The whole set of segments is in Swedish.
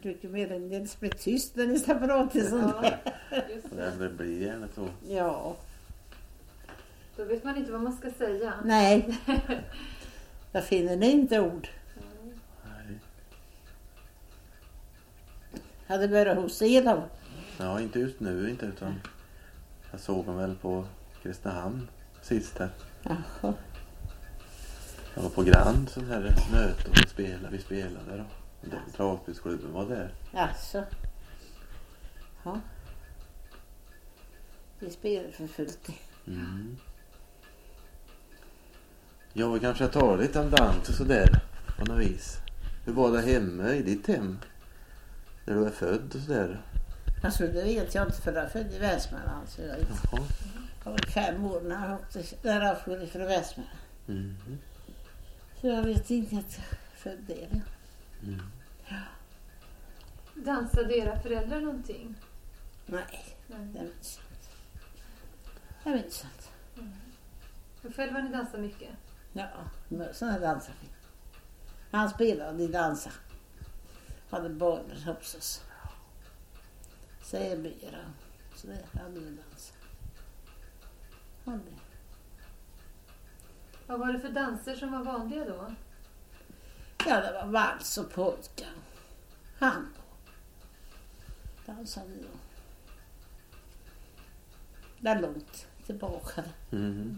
brukar mer än det blir tyst när ni ska prata sånt där. Det blir gärna så. Ja. Då vet man inte vad man ska säga. Nej. Jag finner ni inte ord. Nej. Hade börjat hos er då? Ja, inte just nu inte, utan jag såg dem väl på Kristinehamn sist här. Jaha. Jag var på Grand sån här möte och vi spelade då. Dragspelsklubben var där. Alltså. Ja. Vi spelar för fullt. Mm. Jag kanske tar lite om dans och sådär på något vis. Hur var det hemma i ditt hem? Där du är född och sådär. Alltså det vet jag inte, för jag är född i Västmanland. Så jag var 5 år när jag åkte därifrån från Västmanland. Mm. Så jag vet inte att jag är född där. Mm. Ja. Dansade era föräldrar någonting? Nej, det vet jag inte. Jag vet inte. Och själv har ni dansat mycket? Ja, sådana dansar vi. Han spelade i dansa. Hade bollar hos oss. Säbyra. Så det hade vi dansat. Vad var det för danser som var vanliga då? Ja, det var vals och polka. Han dansade vi då. Det är långt tillbaka. Mm.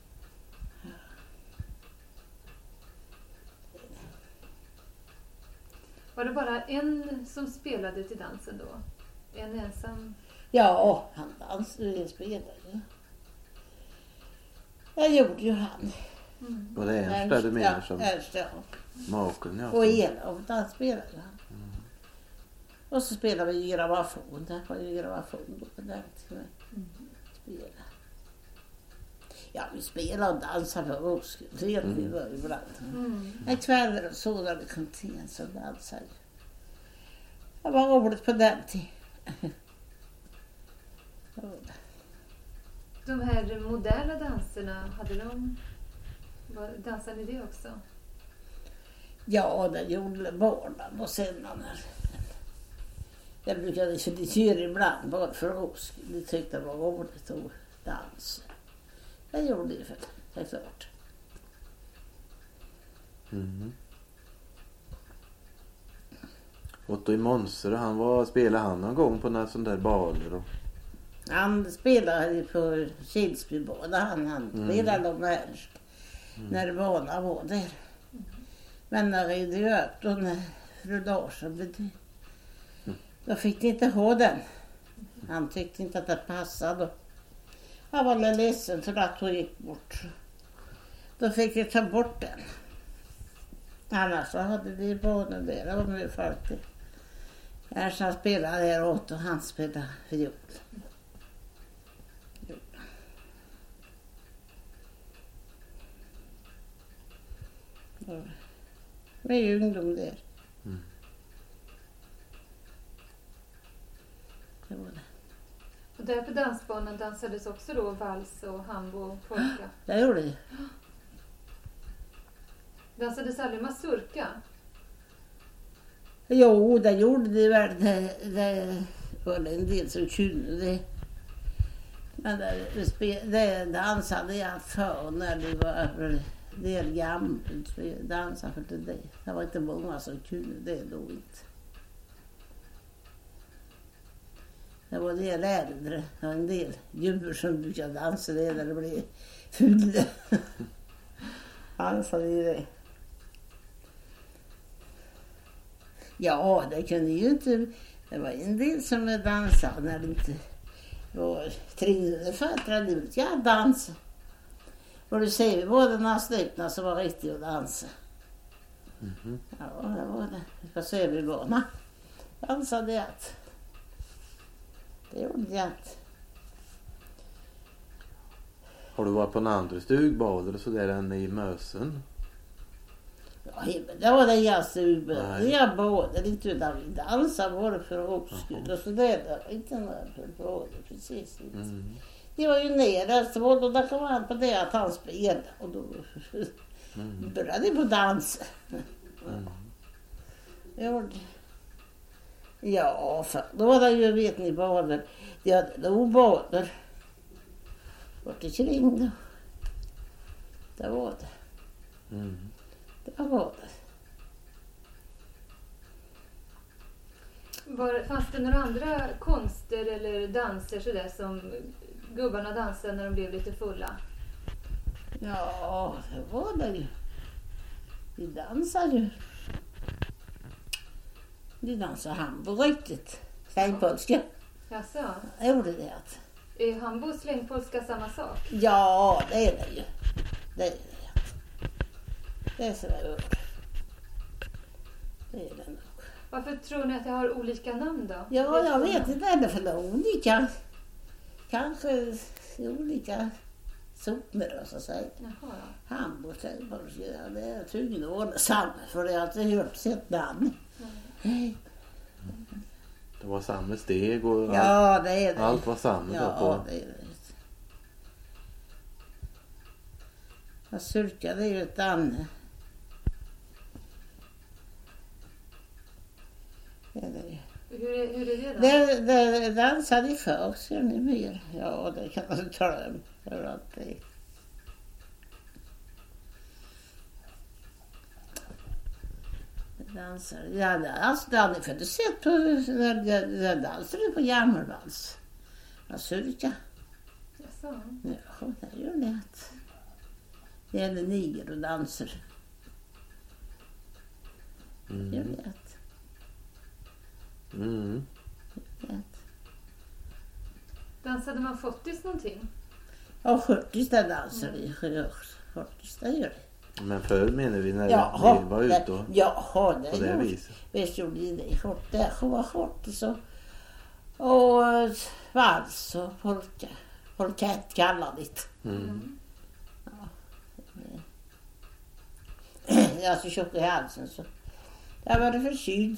Var det bara en som spelade till dansen då? En ensam? Ja, han dansade och spelade. Jag gjorde ju han. Och det är Ernst du menar som Ernst, ja. maken, ja. Och Elof, där spelade han. Och så spelade vi grammofon. Där var ju grammofon då på den tiden. Spela. Ja, vi spelade och dansade för vår skull. Det hjälpte vi var ibland. En kväll och så när det kom till en så dansade. Det var roligt på den tiden. De här moderna danserna, dansade ni det också? Ja, det gjorde barnen och sen när jag brukade köra ibland bara för oss. Vi tyckte det var roligt att dansa. Jag gjorde det för det är klart. Mm. Otto i Monser, spelade han någon gång på några sån där baler? Och... Han spelade på Kilsbybana. Han spelade om Ernst när banan var där. Men när det dök då när fru Larsson blev det. Då fick de inte ha den. Han tyckte inte att det passade. Han var ledsen för att hon gick bort. Då fick de ta bort den. Annars så hade de banan där. Det var mycket folk. Ernst han spelade där åt och han spelade fiol. Ja. Det är ju ungdom där. Det var det. Och där på dansbanan dansades också då vals och hambo och polka. Det gjorde det. Dansades aldrig mazurka? Jo, det gjorde det väl. Det var en del som kunde det. Men det dansade jag för när det var del gammalt. Dansade för det. Det var inte många som kunde det då inte. Det var del äldre. Det var en del gubbar som brukade dansa det när det blev fulla. Dansade i det. Ja, det kunde ju inte. Det var en del som dansade när det inte var 300 fötter. Det ville jag dansa. Och du ser vi båda några stycken som var riktigt att dansa. Ja, det var det. Vi ska se vi båda. Dansade jag. Det gjorde jag inte. Har du varit på en andra stugbader och sådär än i Mösen? Ja, det var det jag stugbader. Jag badade inte utan vi dansade bara för oss skull. Och så det var inte några för badade precis inte. Det var ju nere och då kom han på det att han spelade. Och då började på dans. Ja. Ja, för då var det ju, vet ni, bader. De hade nog bader. Vart det kring då. Det var det. Mm. Det var det. Fanns det några andra konster eller danser sådär som gubbarna dansade när de blev lite fulla? Ja, det var det ju. De dansade ju. De dansade hambo riktigt. Slängpolska. Jaså? Gjorde det. Är hambo och slängpolska samma sak? Ja, det är det ju. Det är det. Det är så det är. Det är det nog. Varför tror ni att det har olika namn då? Ja, jag vet inte. Är det för olika? Kanske olika sockner och så säger. Jaha. Hambo och slängpolska. Ja, det är tvungen att vara samma. För det har jag inte hört sitt namn. Nej. Det var samma steg och Ja, det är det. allt var samma. Ja, det är det. Mazurka, det är ju ett annat. Det är det. Hur är det då? Det dansade i förr, ser ni mer? Ja, det kan man tala om. För att det... Dansare. Ja, alltså, det hade jag inte sett på när dansade på gammelvals. Mazurka. Jaså? Ja, det gör det. Det är en niger och danser. Gör det. Mm. Dansade man fottis någonting? Ja, 40 där dansar vi. 40 där gör det. Men förr menar vi när Jaha, vi var ute och jaha, det på det gjorde viset. visst gjorde vi det. Det var 40 så. Och vals och polka. Polkett kallar det. Mm. Jag är så tjock i halsen så. Jag var förkyld.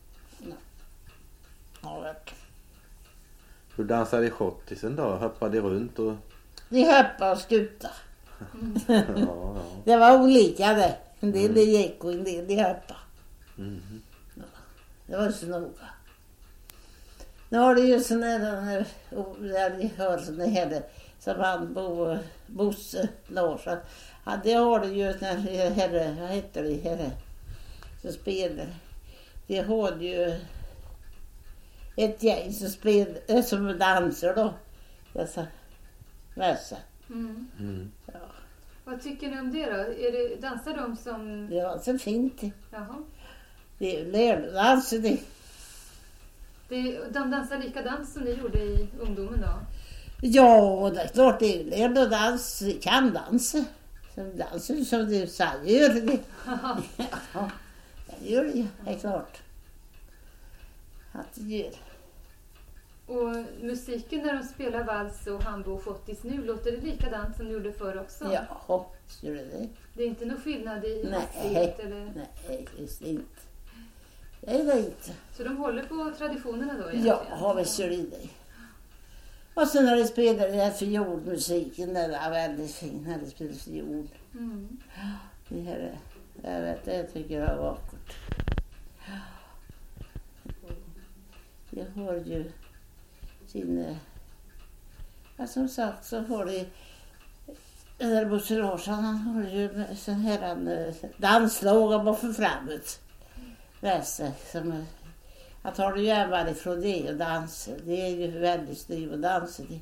Ja, vet du. Hur dansade schottisen då? Hoppade runt och... De hoppade och skutade. Ja. Det var olika det. En del det gick och en del de hoppade. Mm. Ja, det var så noga. Nu har det ju sådana där de hör sådana här som han Bosse Larsson. Ja, det har det ju när herre, vad heter det, herre som spelar. Det har ju ett gäng som spelar, som dansar då. Dessa mässa. Mm. Mm. Ja, Vad tycker ni om det då? Dansar de som... det var så fint. Jaha. Det är lärdansar det. De dansar likadant som ni gjorde i ungdomen då? Ja, det är klart det är lärdans, kan dansa. Som dansar som du säger, gör det. Ja, det gör det, det är klart. Att det gör. Och musiken när de spelar vals och hambo och fottis nu, låter det likadant som de gjorde förr också? Ja, gör det. Det är inte någon skillnad i Nej, hastighet eller... nej, just inte. Det är det inte. Så de håller på traditionerna då egentligen? Ja, har vi kört i det. Och sen när de spelade den här fiolmusiken, den var väldigt fin när de spelade fiol. Mm. Det här, jag vet, det tycker jag var vackert. Jag har ju sin... Ja, som sagt så har det... Den där Bosse Larsson, han har ju sån här danslag bara för framåt. Vässe, som... Jag tar det ju även ifrån det och danser. Det är ju väldigt styv att dansa det.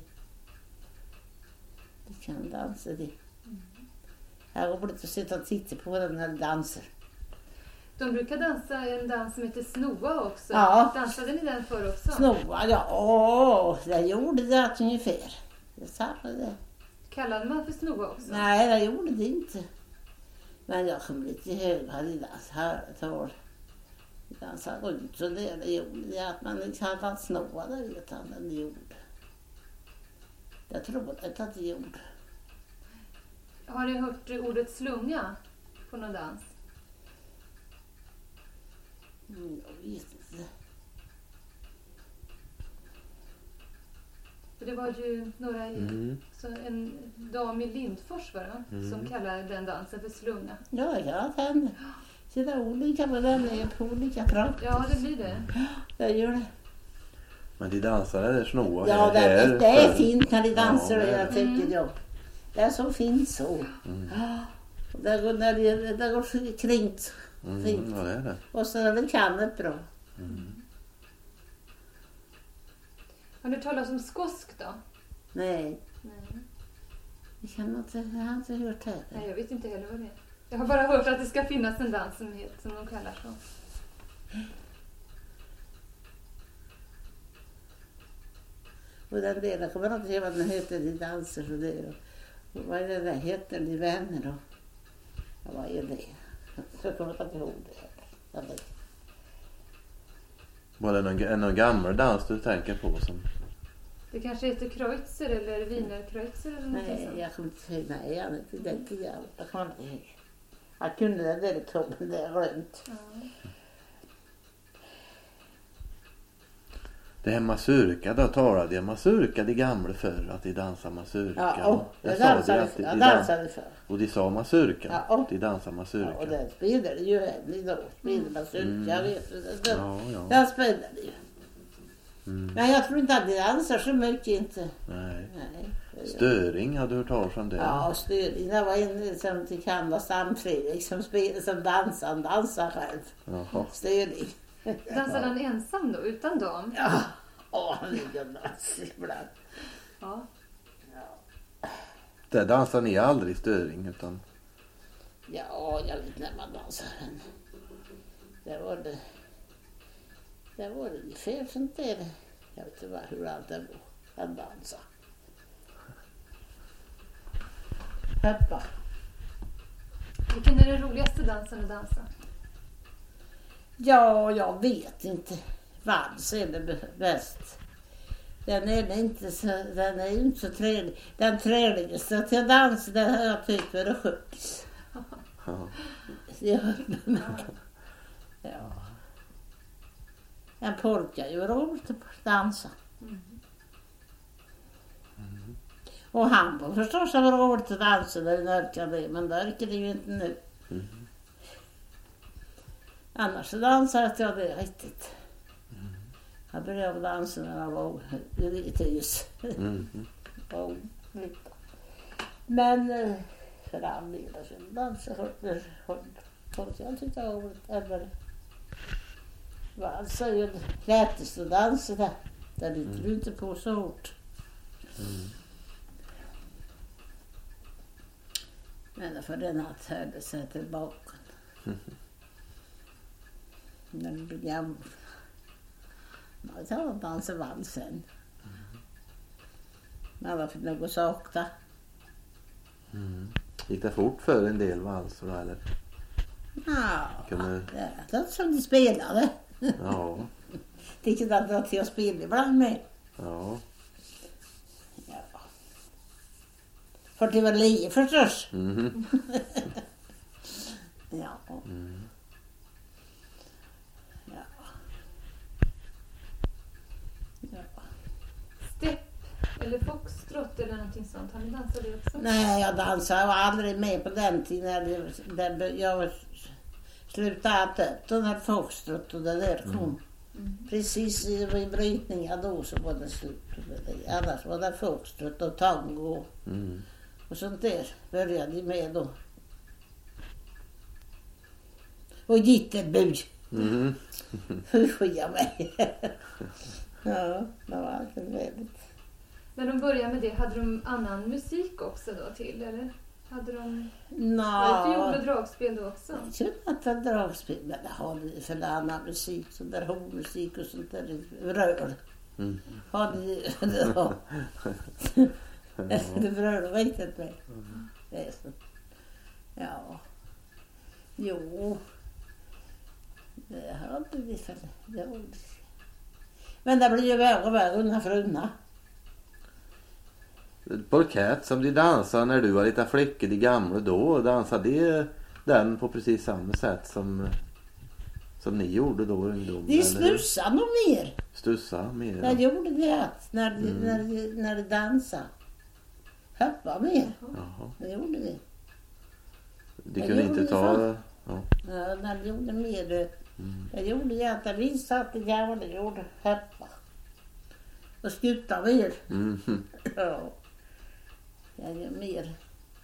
Det kan dansa det. Jag går lite och sitta och titta på den när de dansar. De brukar dansa en dans som heter Snoa också. Ja. Dansade ni den förr också? Snoa, ja, det gjorde det ungefär. Det samma det. Kallade man för Snoa också? Nej, det gjorde det inte. Men jag kom lite hög, hade dans här ett år. Dansa runt så det gjorde det att man liksom hade Snoa, det vet han den gjorde. Jag tror inte att det gjorde. Har ni hört ordet slunga på någon dans? Jag vet inte. För det var ju några, så en dam i Lindfors var det, som kallade den dansen för slunga. Ja, jag kan. Så det är olika med den är på olika plan. Ja, det blir det. Det gör det. Men de dansar är snåa. Ja, det är fint när de dansar, Ja, jag tycker jag. Det är så fint så. Och det går, när det går kringt. Fint. Ja, det är det. Och så är det kanet bra. Har du talat om skosk då? Nej, Nej. jag har inte hört det. Nej, jag vet inte heller vad det är. Jag har bara hört att det ska finnas en dans som de kallar så. Och den delen kommer jag inte ihåg vad den heter, de danser och det. Och vad är det där heter, de vänner då? Ja, vad är det? Jag kommer inte ihåg det. Var det någon gammal dans du tänker på som... Det kanske heter Kreutzer eller Wienerkreutzer eller någonting Nej, sånt. jag kommer inte ihåg. Nej, jag vet inte. Jag kommer inte ihåg. Jag kunde den där toppen där runt. Ja. Det här mazurka, då talade jag mazurka de gamla förr, att de dansar mazurka. Ja, jag jag dansade för. Och de sa mazurka, Ja. de dansar mazurka. Ja, och den spelade ju än idag. Spelade mazurka, jag vet. Ja. Den spelade ju. Men jag tror inte att de dansar så mycket inte. Nej. Nej. Störing, hade du hört talas om det? Ja, Störing. Det var en som till Kanada Stamfredrik som spelade som dansar själv. Jaha. Störing. Dansade han ensam då, utan dam? Ja, han ligger och dansar ibland. Ja. Där dansar ni aldrig störing utan... Ja, jag vet när man dansar. Det var det ungefär sånt där. Jag vet inte hur allt det var. Han dansar. Hoppa. Vilken är den roligaste dansen att dansa? Ja, jag vet inte. Vals är det bäst. Den är inte så trevlig. Den trevligaste till dans, den har jag tyckt var det sjukt. Ja. En polka är ju roligt att dansa. Och han var förstås var roligt att dansa när den orkade det, men det orkar det ju inte nu. Annars så dansade jag det riktigt. Jag började dansa när jag var lite hus. Men för all del så dansade jag tyckte jag var alltså ju lättast att dansa där. Där lyfter du inte på så hårt. Men för den att hörde sig tillbaka. När du blir gammal. Man tar och dansar valsen. Men alla fick nog gå sakta. Gick det fort för en del valser då, eller? Ja, Kunde... det är som de spelade. Ja. Tyckte att det var till att spela ibland med. Ja. Ja. För det var liv förstås. Ja. Stepp eller foxtrot eller någonting sånt. Har ni dansat det också? Nej, jag dansade. Jag var aldrig med på den tiden när jag slutade äta upp den här foxtrot och det där kom. Precis vid brytningen då så var det slut. Annars var det foxtrot och tango och sånt där började de med då. Och jitterbud. Hur sker jag mig? Ja, det var alltid väldigt. När de började med det, hade de annan musik också då till, eller? Hade de... Var det fiol och dragspel då också? Jag kunde inte dragspel, men det har ni för annan musik, sån där hovmusik och sånt där rör. Har ni det rör riktigt med. Det är så. Ja. Jo. Det har inte vi för det. Men det blir ju värre och värre undan för undan. Polkett som de dansade när du var lite flickor, de gamla då, dansade de den på precis samma sätt som ni gjorde då, ungdomar? De stussade nog mer. Stussa mer? Jag gjorde det när de dansade. Hoppa mer. Jaha. Det gjorde vi. De kunde inte ta... Ja. Ja, när jag gjorde mer. Jag gjorde egentligen visst att det gamla gjorde heppa. Och skuta mer. Ja. Jag gör mer.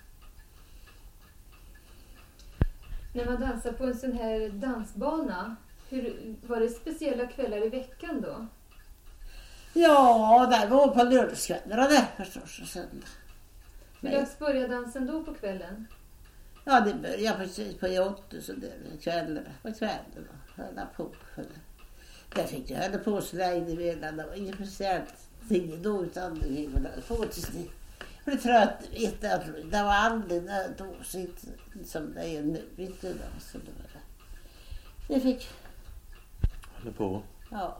När man dansar på en sån här dansbana, var det speciella kvällar i veckan då? Ja, det var på lördagskvällarna det förstås och söndag. Hur dags började dansen då på kvällen? Ja, det började precis på 8 så det kvällen på kvällen och höll på. Där fick jag höll på så länge redan. Det var inget speciellt tid då utan det var på tills det blev trött. Vet jag, det var aldrig då som det är nu. Vet du, så det fick Håller på. ja.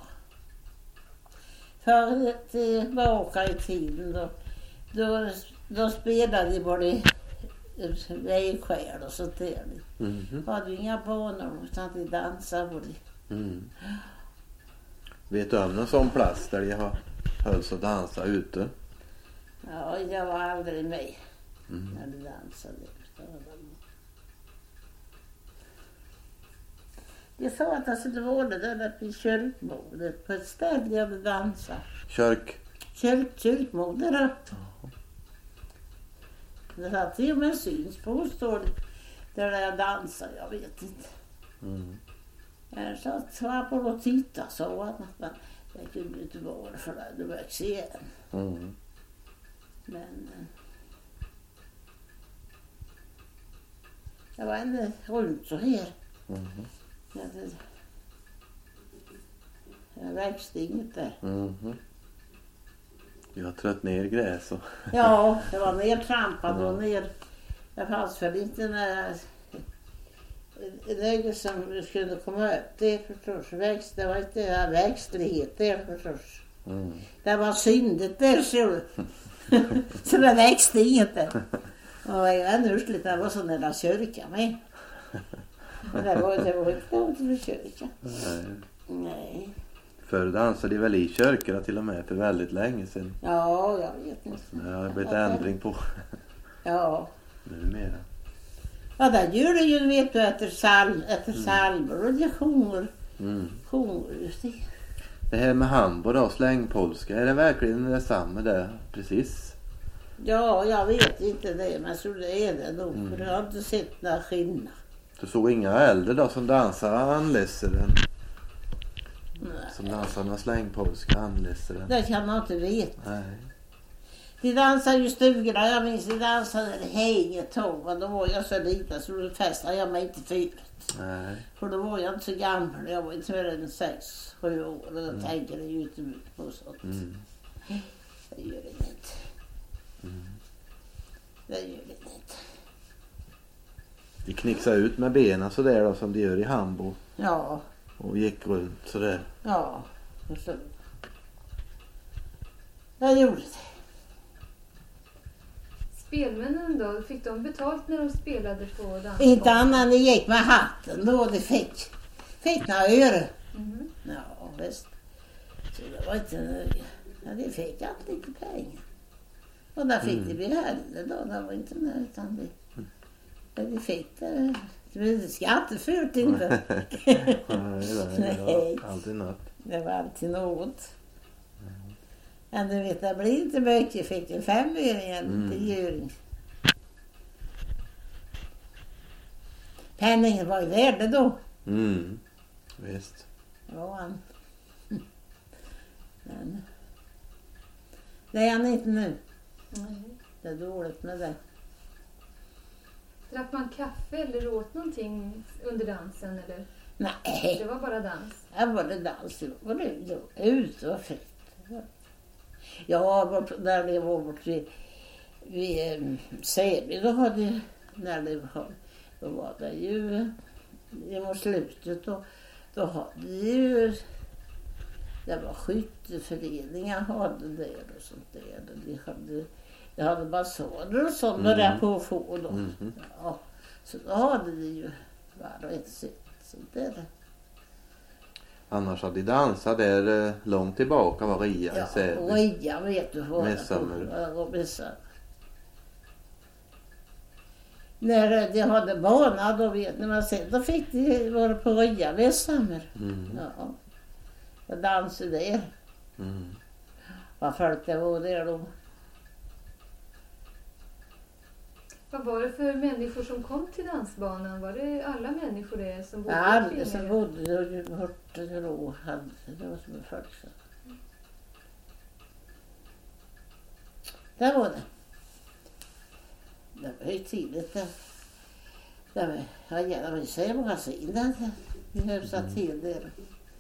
För tillbaka i tiden då spelade de både vägskäl och sånt där. Hade ju inga banor utan de dansade både. Vet du om någon sån plats där de har hölls och dansa ute? Ja, jag var aldrig med när de dansade. Jag sa att alltså det var det där på kyrkbordet på ett ställe jag hade dansat. Kyrkmoder. Det satt till och med syns på står det där jag dansade, jag vet inte. Jag satt på och tittade så att men jag kunde inte vara för det var inte igen. Men jag var ändå runt så här. Jag växte inget där. Jag har trött ner gräs och... Ja, det var nertrampad och ner. Det fanns väl inte läge som skulle komma upp. Det förstås växte. Det var inte växtlighet där förstås. Det var syndigt där så. Så det växte inget där. Och jag var ännu ursligt. Det var så nära kyrka med. Men det var inte för kyrka. Nej. Förr dansade de väl i kyrkorna till och med för väldigt länge sedan. Ja, jag vet inte. Det har blivit ändring på. Ja. Numera. Ja, där gör det ju vet du efter salmer och det sjunger. Just det. Det här med hambo då, slängpolska, är det verkligen detsamma där? Precis. Ja, jag vet inte det, men så det är det nog. För jag har inte sett några skillnad. Du såg inga äldre då som dansar anlässaren? Som dansar med slängpolska anlässaren? Det kan man inte veta. Nej. De dansade ju stugorna, jag minns de dansade hänget tåg, men då var jag så liten så då festade jag mig inte förut. Nej. För då var jag inte så gammal, jag var inte mer än 6-7 år och då tänker jag ju inte på sånt. Det gör det inte. Det gör det inte. De knixade ut med benen sådär då som de gör i hambo. Ja. Och gick runt sådär. Ja, och så. Jag gjorde det. Spelmännen då, fick de betalt när de spelade på dansbanan? Inte annat än det gick med hatten då det fick några öre. Ja, visst. Så det var inte, ja, det fick alltid lite pengar. Och där fick det bli heller då, det var inte nöjt utan det fick det. Det blev skattefullt inte. Nej, alltid något. Det var alltid något. Men du vet, det blir inte mycket. Fick en 5-öring eller 10-öring. Penningen var ju värde då. Visst. Ja, men det är han inte nu. Det är dåligt med det. Drack man kaffe eller åt någonting under dansen eller? Nej. Det var bara dans? Det var det dans. Det var det ut och fritt. Ja, när det var bort vid Säby, då hade när det var det ju mot slutet då hade ju det var skytteföreningar hade det och sånt där. De hade basarer och sånt där på att få då. Ja, så då hade de ju var och ett sätt sånt där. Annars hade de dansat där långt tillbaka var Ria i Säby. Ja, Ria vet du vad Mässamur. När de hade bana, då vet ni man sen, då fick de vara på röja vässammer. Ja. Och dansade där. Vad folk det var där då. Vad var det för människor som kom till dansbanan? Var det alla människor där som bodde Ja, kring som er? bodde borta då. Det var som en folk. Där var det. Det var högtidligt. Det var ju så magasin där. Vi höfsade till där.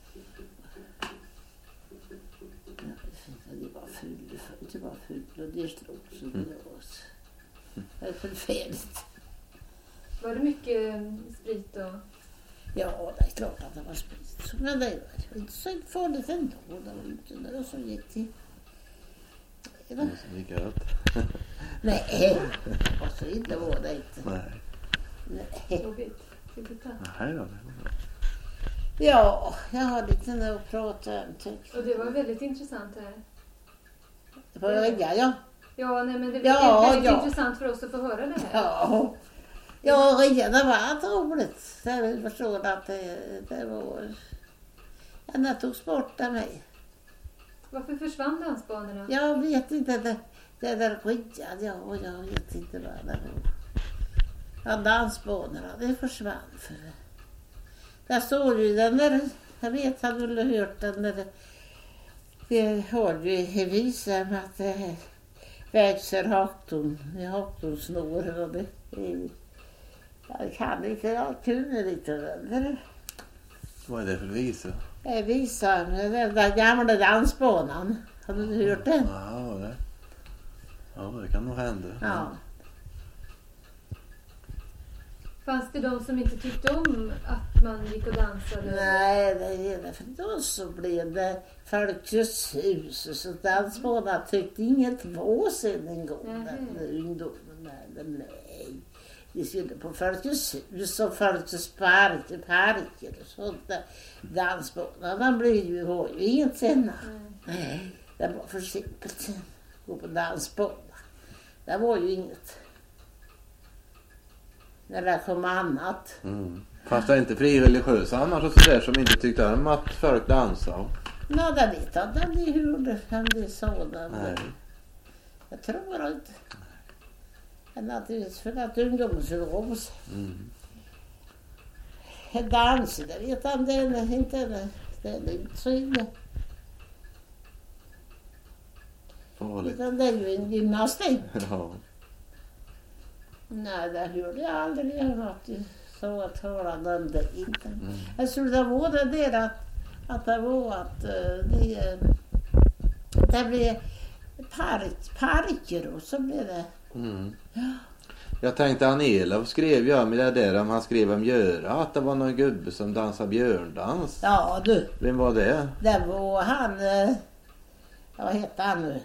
Det var fult och det slog så det var så. Det är förfärligt. Var det mycket sprit och... Ja, det är klart att det var sprit. Men det var inte så farligt ändå. Det var inte det som gick till. Det var så mycket rött. Nej, och så illa var det inte. Nej. Jobbigt. Nej då. Ja, jag har lite nu att prata om. Och det var väldigt intressant här. Det får jag ringa, ja. Ja, nej, men det Ja, är väldigt ja. intressant för oss att få höra det här. Ja, ja, ringa, det var inte roligt. Jag förstår att det var... Jag togs bort av mig. Varför försvann dansbanorna? Jag vet inte, det där skickan, jag vet inte vad det var. Ja, dansbanorna, det försvann för det. Där står ju den där, jag vet att du har hört den där, det har ju i visam att det växer haktonsnår och det jag kan inte, jag kunde lite det. Vad är det för visa? Jag visar den där gamla dansbanan. Har du hört den? Ja, det kan nog hända. Ja. Fanns det de som inte tyckte om att man gick och dansade? Nej, det är det. För då så blev det Folkets hus och så dansbanan tyckte inget var sen en gång. Den ungdomen. Nej. Vi skulle på Folkets hus och Folkets parker och sånt där. Dansbanan var ju inget sen. Nej, det var för simpelt sen. Gå på dansbanan. Det var ju inget. När det kom annat. Fast det är inte frireligiösa annars och sådär som inte tyckte om att folk dansade. Nej, det vet jag inte. Det hörde han det sa det. Nej. Jag tror inte. Naturligtvis för att ungdomsrås. Dans, det vet jag inte. Det är inte så illa. Farligt. Utan det är ju en gymnastik. Ja. Nej, det hörde jag aldrig. Jag hörde så att höra om det inte. Jag tror det var det där att det var att det blev parker och så blev det. Ja. Jag tänkte Anela skrev jag med det där om han skrev om Göra att det var någon gubbe som dansade björndans. Ja, du. Vem var det? Det var han, vad heter han nu?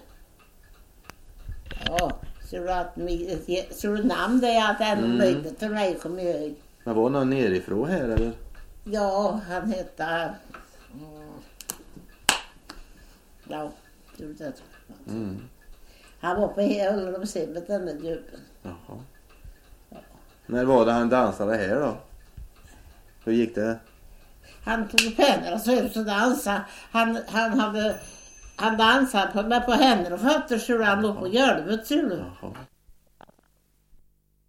Ja, så du namn det är att en möjlighet för mig kommer ihåg. Men var någon nerifrån här eller? Ja, han heter... Ja, det. Han var på Höllemshemmet, den där gubben. Jaha. Ja. När var det han dansade här då? Hur gick det? Han tog pengar och så dansade. Han dansade på händer och fötter så han låg på golvet. Jaha.